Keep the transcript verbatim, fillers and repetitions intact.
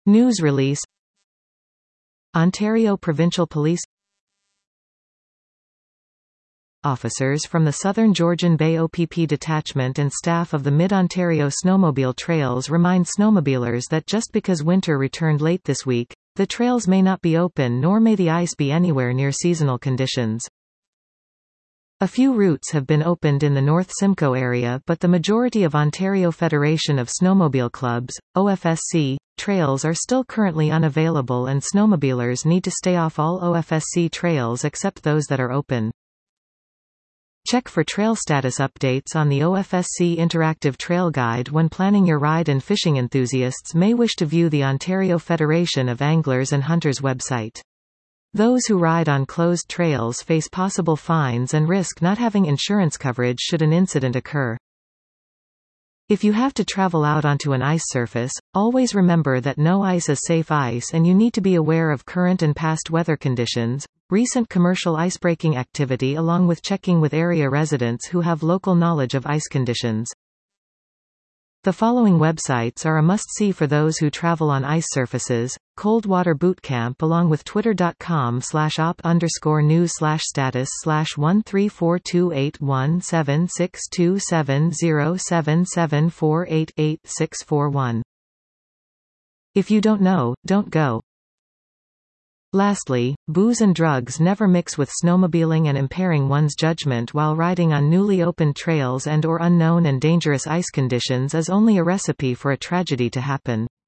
News release. Ontario Provincial Police officers from the Southern Georgian Bay O P P Detachment and staff of the Mid-Ontario Snowmobile Trails remind snowmobilers that just because winter returned late this week, the trails may not be open nor may the ice be anywhere near seasonal conditions. A few routes have been opened in the North Simcoe area, but the majority of Ontario Federation of Snowmobile Clubs, O F S C, trails are still currently unavailable and snowmobilers need to stay off all O F S C trails except those that are open. Check for trail status updates on the O F S C Interactive Trail Guide when planning your ride, and fishing enthusiasts may wish to view the Ontario Federation of Anglers and Hunters website. Those who ride on closed trails face possible fines and risk not having insurance coverage should an incident occur. If you have to travel out onto an ice surface, always remember that no ice is safe ice and you need to be aware of current and past weather conditions, recent commercial icebreaking activity, along with checking with area residents who have local knowledge of ice conditions. The following websites are a must-see for those who travel on ice surfaces: Coldwater Boot Camp, along with twitter.com slash op underscore news slash status slash one three four two eight one seven six two seven zero seven seven four eight eight six four one. If you don't know, don't go. Lastly, booze and drugs never mix with snowmobiling and impairing one's judgment while riding on newly opened trails and or unknown and dangerous ice conditions is only a recipe for a tragedy to happen.